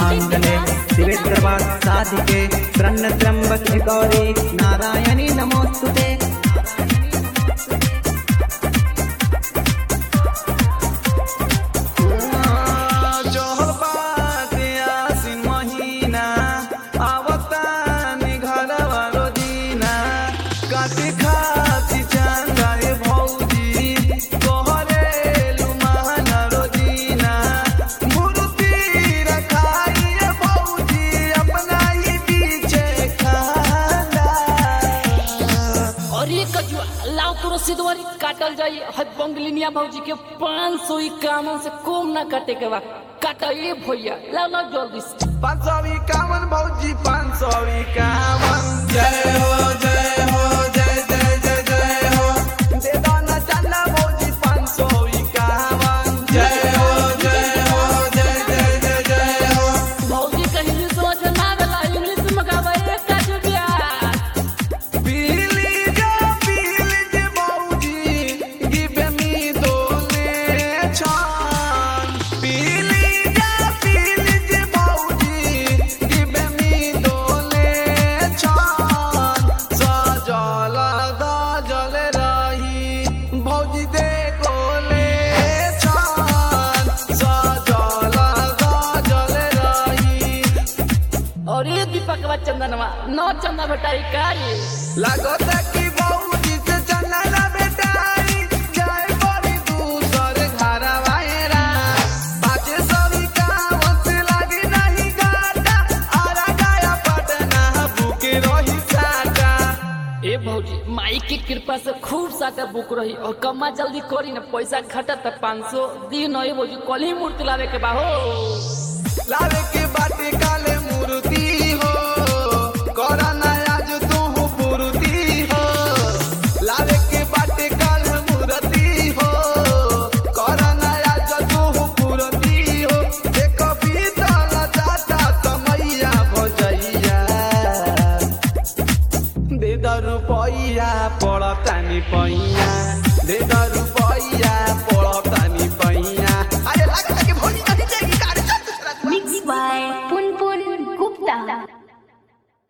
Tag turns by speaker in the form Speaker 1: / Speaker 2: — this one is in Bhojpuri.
Speaker 1: सर्वमंगले शिवे सर्वार्थ साधिके शरण्य त्र्यंबके गौरी नारायणी नमोस्तुते।
Speaker 2: सिद्धवारी काटल जाई है बंगलिनिया भौजी के 551 से कम ना काटे के बा काटे भैया ला जल्दी
Speaker 3: 551 भौजी 551 जय हो जय हो जय जय जय जय हो दे दाना चला भौजी 551 जय हो जय हो जय जय जय जय हो
Speaker 2: भौजी कहीं सोच ना गला इंग्लिश में गावे काट दिया चंदनवा नौ चंदा बेटाई कारी
Speaker 3: लागत की बहूजी से चंदा ना बेटाई जाए बड़ी दूसर घर वायरा बाजे सभी काम से लगी नहीं गाता आरा गया पटना बुके रही साटा।
Speaker 2: ए भौजी माई की कृपा से खूब साटा बुक रही और कम्मा जल्दी करी ना पैसा घटत 500 दिन है भौजी कल ही मूर्ति लावे के बाहो
Speaker 3: लावे के बाटे काले मूर्ति हो कोराना आज तू पूर्ति हो लावे के बाटे काल मूर्ति हो कोराना आज तू पूर्ति हो एक बीतल जाता समैया भजैया दे 10 रुपैया पड़तानी पैया दे 10